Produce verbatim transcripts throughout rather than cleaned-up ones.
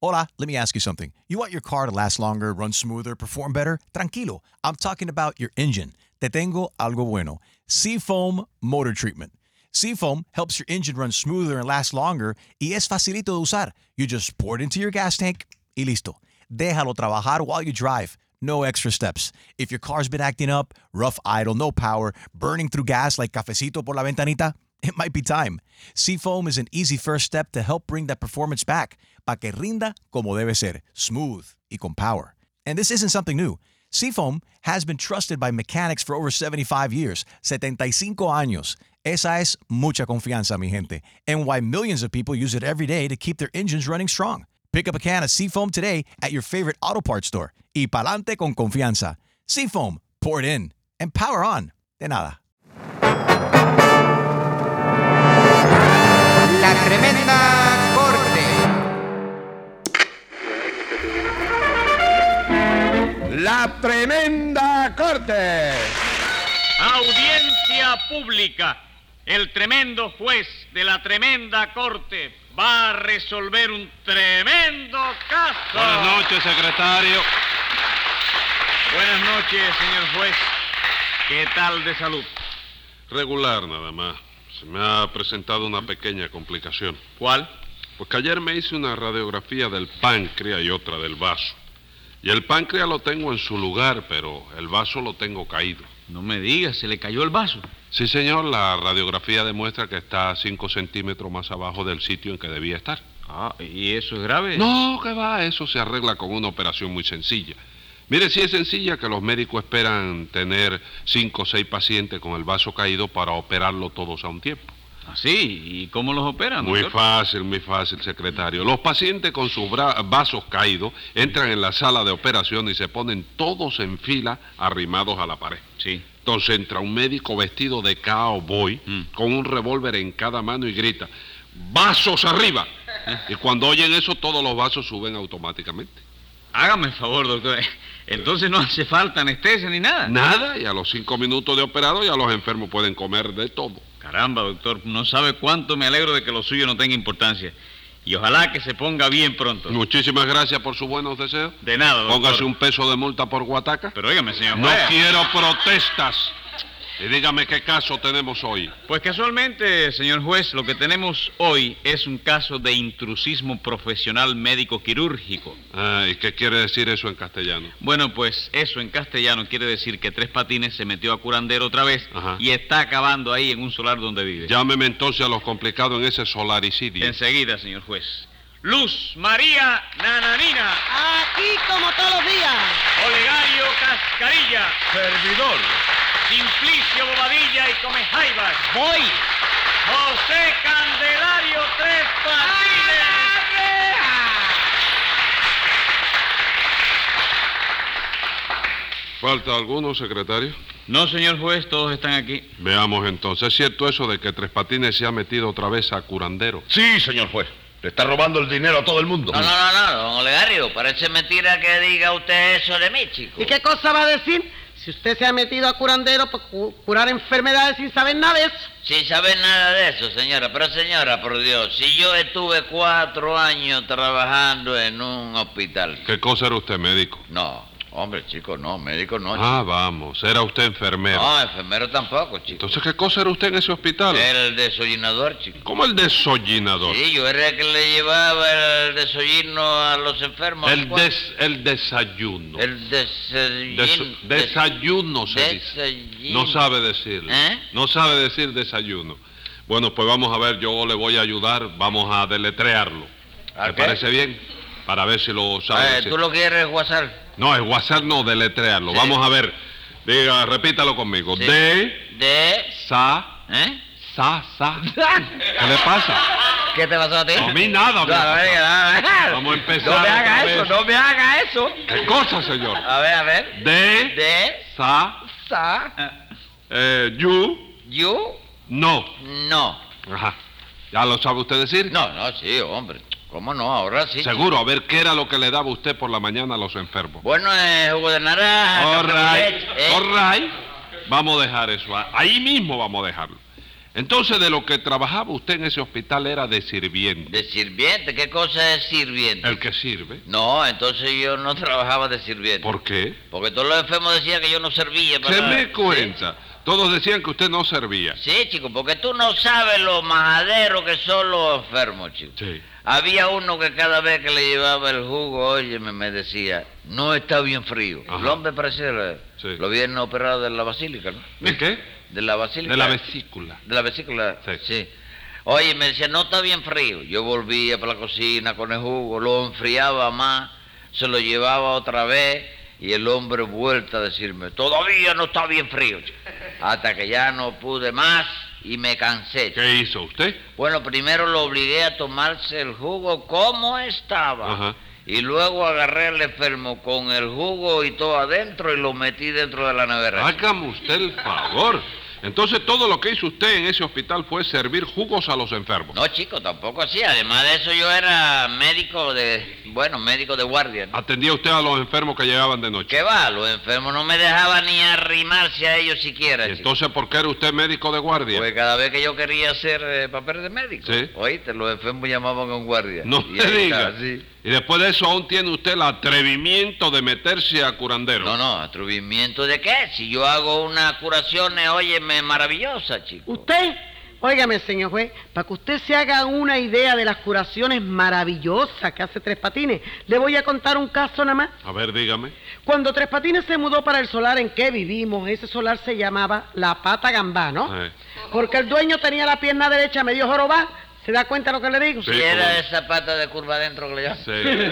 Hola, let me ask you something. You want your car to last longer, run smoother, perform better? Tranquilo. I'm talking about your engine. Te tengo algo bueno. Seafoam Motor Treatment. Seafoam helps your engine run smoother and last longer y es facilito de usar. You just pour it into your gas tank y listo. Déjalo trabajar while you drive. No extra steps. If your car's been acting up, rough idle, no power, burning through gas like cafecito por la ventanita, it might be time. Seafoam is an easy first step to help bring that performance back, pa que rinda como debe ser, smooth y con power. And this isn't something new. Seafoam has been trusted by mechanics for over seventy-five years, setenta y cinco años. Esa es mucha confianza, mi gente, and why millions of people use it every day to keep their engines running strong. Pick up a can of Seafoam today at your favorite auto parts store. Y pa'lante con confianza. Seafoam, pour it in, and power on. De nada. La Tremenda Corte. La Tremenda Corte. Audiencia pública. El tremendo juez de la Tremenda Corte va a resolver un tremendo caso. Buenas noches, secretario. Buenas noches, señor juez. ¿Qué tal de salud? Regular, nada más. Se me ha presentado una pequeña complicación. ¿Cuál? Pues que ayer me hice una radiografía del páncreas y otra del vaso. Y el páncreas lo tengo en su lugar, pero el vaso lo tengo caído. No me digas, ¿se le cayó el vaso? Sí, señor, la radiografía demuestra que está cinco centímetros más abajo del sitio en que debía estar. Ah, ¿y eso es grave? No, que va, eso se arregla con una operación muy sencilla. Mire, sí es sencilla que los médicos esperan tener cinco o seis pacientes con el vaso caído para operarlo todos a un tiempo. ¿Ah, sí? ¿Y cómo los operan, Muy doctor? fácil, muy fácil, secretario. Los pacientes con sus bra- vasos caídos entran en la sala de operación y se ponen todos en fila arrimados a la pared. Sí. Entonces entra un médico vestido de cowboy Mm. con un revólver en cada mano y grita, ¡vasos arriba! Y cuando oyen eso, todos los vasos suben automáticamente. Hágame el favor, doctor. Entonces no hace falta anestesia ni nada. Nada, y a los cinco minutos de operado ya los enfermos pueden comer de todo. Caramba, doctor, no sabe cuánto me alegro de que lo suyo no tenga importancia. Y ojalá que se ponga bien pronto. Muchísimas gracias por sus buenos deseos. De nada, doctor. Póngase un peso de multa por guataca. Pero óigame, señor No juez. quiero protestas. Y dígame qué caso tenemos hoy. Pues casualmente, señor juez, lo que tenemos hoy es un caso de intrusismo profesional médico-quirúrgico. Ah, ¿y qué quiere decir eso en castellano? Bueno, pues eso en castellano quiere decir que Tres Patines se metió a curandero otra vez. Ajá. Y está acabando ahí en un solar donde vive. Llámeme entonces a los complicados en ese solaricidio. Enseguida, señor juez. Luz María Nananina. Aquí como todos los días. Olegario Cascarilla. Servidor. Simplicio Bobadilla y Comejaivas. Voy. José Candelario Tres Patines. ¿Falta alguno, secretario? No, señor juez, todos están aquí. Veamos entonces. ¿Es cierto eso de que Tres Patines se ha metido otra vez a curandero? Sí, señor juez. Le está robando el dinero a todo el mundo. No, no, no, no, don Olegario, parece mentira que diga usted eso de mí, chico. ¿Y qué cosa va a decir? Si usted se ha metido a curandero para cu- curar enfermedades sin saber nada de eso. Sin saber nada de eso, señora. Pero, señora, por Dios, si yo estuve cuatro años trabajando en un hospital. ¿Qué cosa era usted, médico? No, hombre, chico, no, médico no. Ah, vamos. Era usted enfermero. No, enfermero tampoco, chico. Entonces, ¿qué cosa era usted en ese hospital? El desollinador, chico. ¿Cómo el desollinador? Sí, yo era el que le llevaba el desollino a los enfermos. El, des, el desayuno. El desayuno. Des- desayuno se dice. Desayuno. No sabe decirlo. ¿Eh? No sabe decir desayuno. Bueno, pues vamos a ver, yo le voy a ayudar. Vamos a deletrearlo. ¿A ¿Le qué? parece bien? Para ver si lo sabe Eh, decir. ¿Tú lo quieres guasar? No, es WhatsApp, no, deletrearlo. Sí. Vamos a ver. Diga, repítalo conmigo. Sí. De, De... sa, ¿Eh? sa, sa. ¿Qué le pasa? ¿Qué te pasó a ti? A mí nada, me No, pasa. venga, no, no. Vamos a empezar No me otra haga vez. eso, no me haga eso. ¿Qué cosa, señor? A ver, a ver. De, De... sa, Sa... eh, you, You... no. No. Ajá. ¿Ya lo sabe usted decir? No, no, sí, hombre. ¿Cómo no? Ahora sí. Seguro, a ver qué era lo que le daba usted por la mañana a los enfermos. Bueno, eh, jugo de naranja... All café con right, leche, ¿eh? all right. Vamos a dejar eso. Ahí mismo vamos a dejarlo. Entonces, de lo que trabajaba usted en ese hospital era de sirviente. ¿De sirviente? ¿Qué cosa es sirviente? El que sirve. No, entonces yo no trabajaba de sirviente. ¿Por qué? Porque todos los enfermos decían que yo no servía para Se nada. me cuenta. Todos decían que usted no servía. Sí, sí, chico, porque tú no sabes lo majaderos que son los enfermos, chico. Sí. Había uno que cada vez que le llevaba el jugo, oye, me, me decía, no está bien frío. Ajá. El hombre parecía, Sí. lo habían operado de la basílica, ¿no? ¿De qué? De la basílica. De la vesícula. De la vesícula, Sí. sí. Oye, me decía, no está bien frío. Yo volvía para la cocina con el jugo, lo enfriaba más, se lo llevaba otra vez y el hombre vuelta a decirme, todavía no está bien frío, chico. Hasta que ya no pude más y me cansé, chico. ¿Qué hizo usted? Bueno, primero lo obligué a tomarse el jugo como estaba. Ajá. Y luego agarré al enfermo con el jugo y todo adentro y lo metí dentro de la nevera. Hágame usted el favor. Entonces, todo lo que hizo usted en ese hospital fue servir jugos a los enfermos. No, chico, tampoco así. Además de eso, yo era médico de... Bueno, médico de guardia, ¿no? ¿Atendía usted a los enfermos que llegaban de noche? ¿Qué va? Los enfermos no me dejaban ni arrimarse a ellos siquiera, ¿Y chico. entonces por qué era usted médico de guardia? Pues cada vez que yo quería hacer eh, papel de médico, Sí. oíste, los enfermos llamaban a un guardia. No Y me ahí diga. está, sí. Y después de eso aún tiene usted el atrevimiento de meterse a curandero. No, no, ¿atrevimiento de qué? Si yo hago unas curaciones, óyeme, maravillosas, chico. Usted, óigame, señor juez, para que usted se haga una idea de las curaciones maravillosas que hace Tres Patines, le voy a contar un caso nada más. A ver, dígame. Cuando Tres Patines se mudó para el solar en que vivimos, ese solar se llamaba La Pata Gambá, ¿no? Eh. Porque el dueño tenía la pierna derecha medio jorobada. ¿Se da cuenta lo que le digo? Sí. ¿Y era cómo no. esa pata de curva adentro que le llaman?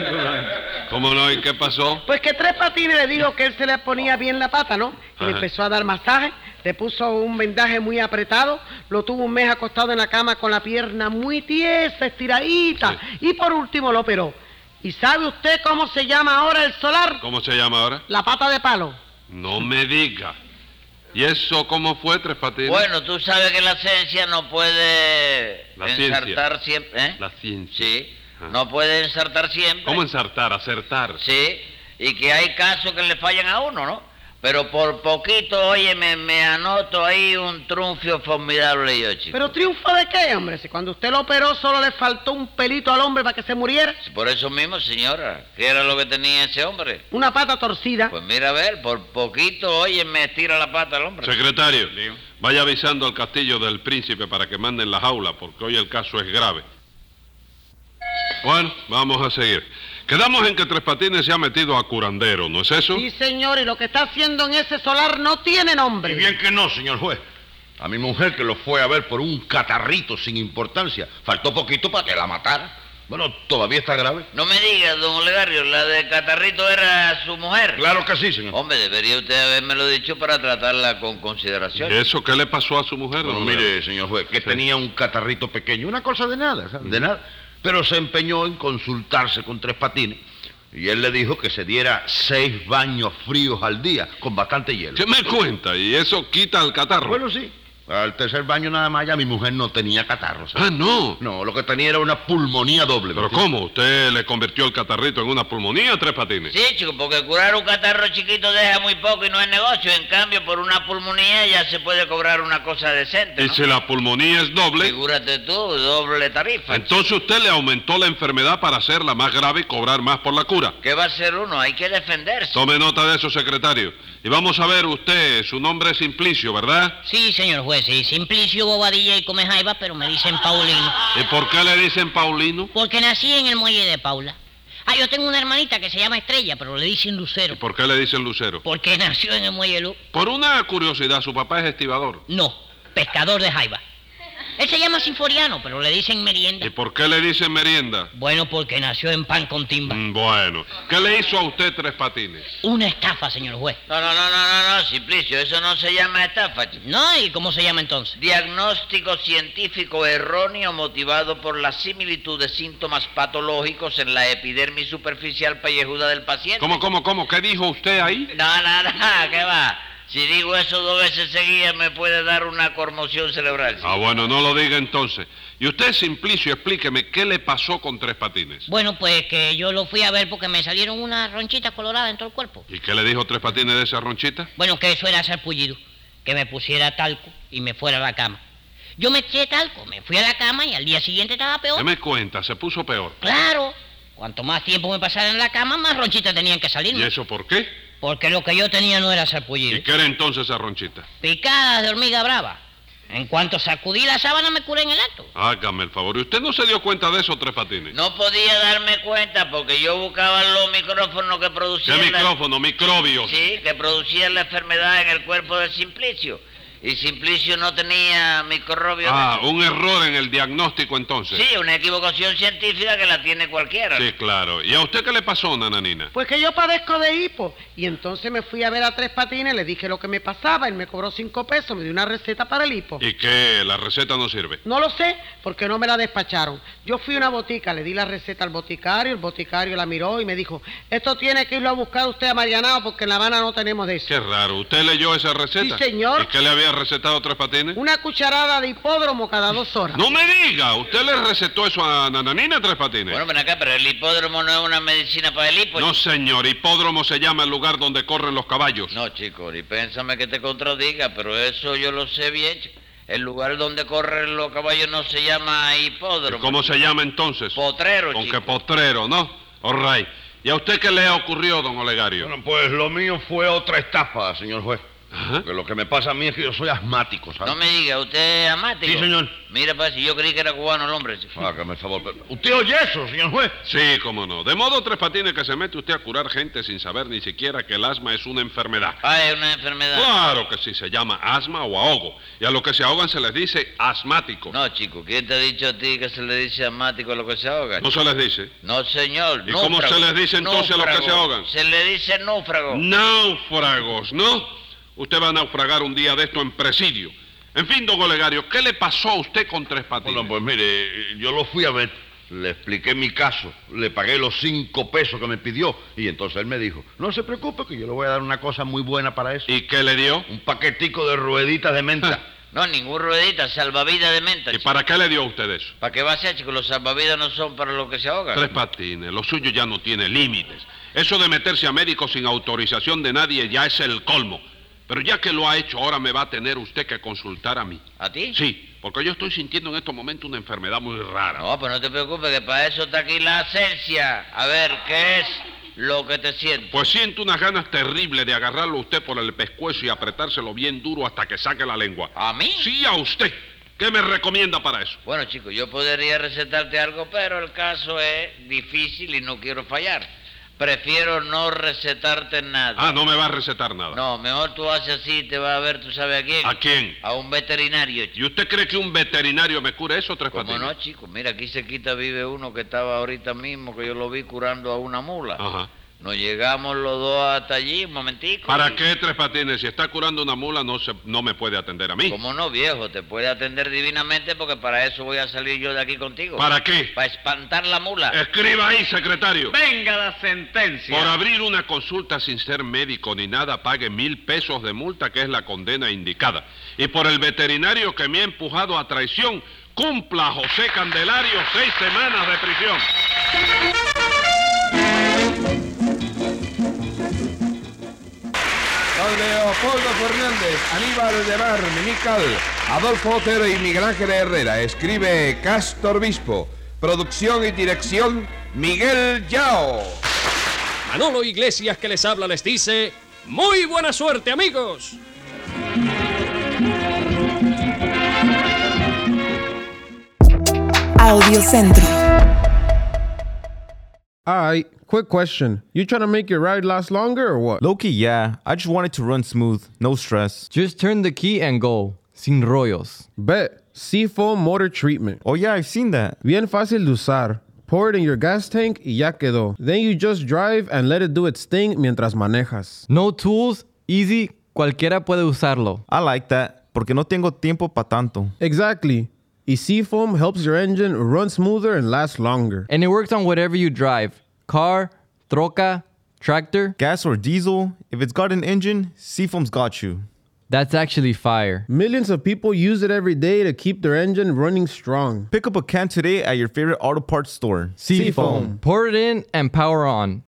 Sí. ¿Cómo no? ¿Y qué pasó? Pues que Tres Patines le dijo que él se le ponía bien la pata, ¿no? Y le Ajá. empezó a dar masaje, le puso un vendaje muy apretado, lo tuvo un mes acostado en la cama con la pierna muy tiesa, estiradita, y por último lo operó. ¿Y sabe usted cómo se llama ahora el solar? ¿Cómo se llama ahora? La pata de palo. No me diga. ¿Y eso cómo fue, Tres Patines? Bueno, tú sabes que la ciencia no puede La ensartar siempre, ¿eh? La ciencia. Sí, Ah. no puede ensartar siempre. ¿Cómo ensartar, acertar? Sí, y que hay casos que le fallan a uno, ¿no? Pero por poquito, oye, me, me anoto ahí un triunfo formidable yo, chico. ¿Pero triunfo de qué, hombre? Si cuando usted lo operó solo le faltó un pelito al hombre para que se muriera. Por eso mismo, señora, ¿qué era lo que tenía ese hombre? Una pata torcida. Pues mira, a ver, por poquito, oye, me estira la pata el hombre. Secretario, vaya avisando al castillo del príncipe para que manden la jaula, porque hoy el caso es grave. Bueno, vamos a seguir. Quedamos en que Tres Patines se ha metido a curandero, ¿no es eso? Sí, señor, y lo que está haciendo en ese solar no tiene nombre. Y bien que no, señor juez. A mi mujer que lo fue a ver por un catarrito sin importancia. Faltó poquito para que la matara. Bueno, todavía está grave. No me digas, don Olegario, la de Catarrito era su mujer. Claro que sí, señor. Hombre, debería usted habérmelo dicho para tratarla con ¿Y consideración. eso qué le pasó a su mujer? Bueno, don mire, Olegario? señor juez, que Sí. tenía un catarrito pequeño, una cosa de nada, ¿sabe? De nada. Pero se empeñó en consultarse con Tres Patines y él le dijo que se diera seis baños fríos al día con bastante hielo. ¿Qué me cuenta? ¿Y eso quita el catarro? Bueno, sí. Al tercer baño nada más ya mi mujer no tenía catarro, ¿sabe? Ah, no. No, lo que tenía era una pulmonía doble. ¿Pero ¿me entiende? cómo? ¿Usted le convirtió el catarrito en una pulmonía, Tres Patines? Sí, chico, porque curar un catarro chiquito deja muy poco y no es negocio. En cambio, por una pulmonía ya se puede cobrar una cosa decente, Y ¿no? si la pulmonía es doble, Figúrate tú, doble tarifa. entonces usted le aumentó la enfermedad para hacerla más grave y cobrar más por la cura. ¿Qué va a hacer uno? Hay que defenderse. Tome nota de eso, secretario. Y vamos a ver usted, su nombre es Simplicio, ¿verdad? Sí, señor juez, sí. Simplicio Bobadilla y Come Jaiba, pero me dicen Paulino. ¿Y por qué le dicen Paulino? Porque nací en el muelle de Paula. Ah, yo tengo una hermanita que se llama Estrella, pero le dicen ¿Y Lucero. por qué le dicen Lucero? Porque nació en el muelle Lu... Por una curiosidad, su papá es estibador. No, pescador de Jaiba. Él se llama Sinforiano, pero le dicen Merienda. ¿Y por qué le dicen merienda? Bueno, porque nació en pan con timba. Mm, bueno. ¿Qué le hizo a usted Tres Patines? Una estafa, señor juez. No, no, no, no, no, no, Simplicio, eso no se llama estafa, chico. ¿No? ¿Y cómo se llama entonces? Diagnóstico científico erróneo motivado por la similitud de síntomas patológicos en la epidermis superficial pellejuda del paciente. ¿Cómo, cómo, cómo? ¿Qué dijo usted ahí? No, no, no, ¿qué va? Si digo eso dos veces seguidas me puede dar una conmoción cerebral. ¿sí? Ah, bueno, no lo diga entonces. Y usted, Simplicio, explíqueme qué le pasó con Tres Patines. Bueno, pues que yo lo fui a ver porque me salieron unas ronchitas coloradas en todo el cuerpo. ¿Y qué le dijo Tres Patines de esa ronchita? Bueno, que eso era sarpullido, que me pusiera talco y me fuera a la cama. Yo me eché talco, me fui a la cama y al día siguiente estaba ¿Qué peor. me cuenta? Se puso peor. Claro. Cuanto más tiempo me pasara en la cama, más ronchitas tenían que ¿Y salirme. eso por qué? Porque lo que yo tenía no era sarpullido. ¿Y qué era entonces esa ronchita? Picadas de hormiga brava. En cuanto sacudí la sábana, me curé en el acto. Hágame el favor. ¿Y usted no se dio cuenta de eso, Tres Patines? No podía darme cuenta porque yo buscaba los micrófonos que ¿Qué producían... la- micrófono? Microbios. Sí, que producían la enfermedad en el cuerpo de Simplicio. Y Simplicio no tenía microbios. Ah, un error en el diagnóstico entonces. Sí, una equivocación científica que la tiene cualquiera. Sí, claro. ¿Y a usted qué le pasó, nananina? Pues que yo padezco de hipo. Y entonces me fui a ver a Tres Patines, le dije lo que me pasaba, él me cobró cinco pesos, me dio una receta para el hipo. ¿Y qué? ¿La receta no sirve? No lo sé, porque no me la despacharon. Yo fui a una botica, le di la receta al boticario, el boticario la miró y me dijo, esto tiene que irlo a buscar usted a Marianao porque en La Habana no tenemos de eso. Qué raro. ¿Usted leyó esa receta? Sí, señor. ¿Y qué le había recetado Tres Patines? Una cucharada de hipódromo cada dos horas. No me diga. ¿Usted le recetó eso a nananina, Tres Patines? Bueno, ven acá, pero el hipódromo no es una medicina para el hipo. No, señor. Hipódromo se llama el lugar donde corren los caballos. No, chico, y pénsame que te contradiga, pero eso yo lo sé bien, chico. El lugar donde corren los caballos no se llama ¿Y hipódromo. cómo se llama entonces? Potrero, Con chico. que potrero, ¿no? All right. ¿Y a usted qué le ocurrió, don Olegario? Bueno, pues lo mío fue otra estafa, señor juez. Ajá. Porque lo que me pasa a mí es que yo soy asmático, ¿sabes? No me diga, ¿usted es amático? Sí, señor. Mira, pues, si yo creí que era cubano el hombre. chico. Hágame el favor. pero- ¿Usted oye eso, señor juez? Sí, cómo no. De modo, Tres Patines, que se mete usted a curar gente sin saber ni siquiera que el asma es una enfermedad. Ah, es una enfermedad. Claro que sí, se llama asma o ahogo. Y a los que se ahogan se les dice asmático. No, chico, ¿quién te ha dicho a ti que se le dice asmático a lo que se ahoga? ¿No se les dice? No, señor. ¿Y cómo náufrago. se les dice entonces a los que Náufrago. se ahogan? Se le dice náufrago. Náufragos, ¿no? Usted va a naufragar un día de esto en presidio. En fin, don Olegario, ¿qué le pasó a usted con Tres Patines? Bueno, pues mire, yo lo fui a ver, le expliqué mi caso, le pagué los cinco pesos que me pidió y entonces él me dijo, no se preocupe que yo le voy a dar una cosa muy buena para eso. ¿Y qué le dio? Un paquetico de rueditas de menta. No, ningún ruedita, salvavidas de menta. ¿Y chico. para qué le dio a usted eso? ¿Para qué va a ser, chico? Los salvavidas no son para los que se ahogan. Tres Patines, lo suyo ya no tiene límites. Eso de meterse a médico sin autorización de nadie ya es el colmo. Pero ya que lo ha hecho, ahora me va a tener usted que consultar a mí. ¿A ti? Sí, porque yo estoy sintiendo en estos momentos una enfermedad muy rara. No, pues no te preocupes, que para eso está aquí la esencia. A ver, ¿qué es lo que te sientes? Pues siento unas ganas terribles de agarrarlo a usted por el pescuezo y apretárselo bien duro hasta que saque la lengua. ¿A mí? Sí, a usted. ¿Qué me recomienda para eso? Bueno, chico, yo podría recetarte algo, pero el caso es difícil y no quiero fallar. Prefiero no recetarte nada. Ah, no me va a recetar nada. No, mejor tú haces así, te vas a ver, ¿tú sabes a quién? ¿A quién? A un veterinario, chico. ¿Y usted cree que un veterinario me cure eso, Tres ¿Cómo Patines? no, chico? Mira, aquí cerquita vive uno que estaba ahorita mismo, que yo lo vi curando a una mula. Ajá. Nos llegamos los dos hasta allí, un momentico. ¿Para y- qué, Tres Patines? Si está curando una mula, no, se, no me puede atender a mí. ¿Cómo no, viejo? Te puede atender divinamente porque para eso voy a salir yo de aquí contigo. ¿Para qué? Para espantar la mula. Escriba ahí, secretario. Venga la sentencia. Por abrir una consulta sin ser médico ni nada, pague mil pesos de multa, que es la condena indicada. Y por el veterinario que me ha empujado a traición, cumpla José Candelario seis semanas de prisión. Don Leopoldo Fernández, Aníbal de Mar, Mimical, Adolfo Otero y Miguel Ángel Herrera. Escribe Castor Bispo. Producción y dirección, Miguel Yao. Manolo Iglesias, que les habla, les dice: ¡muy buena suerte, amigos! Audiocentro. Alright, quick question. You trying to make your ride last longer or what? Low-key, yeah. I just want it to run smooth. No stress. Just turn the key and go. Sin rollos. Bet. Seafoam Motor Treatment. Oh, yeah, I've seen that. Bien fácil de usar. Pour it in your gas tank y ya quedó. Then you just drive and let it do its thing mientras manejas. No tools, easy, cualquiera puede usarlo. I like that, porque no tengo tiempo pa' tanto. Exactly. Y Seafoam helps your engine run smoother and last longer. And it works on whatever you drive. Car, troca, tractor. Gas or diesel, if it's got an engine, Seafoam's got you. That's actually fire. Millions of people use it every day to keep their engine running strong. Pick up a can today at your favorite auto parts store. Seafoam. Pour it in and power on. Pour it in and power on.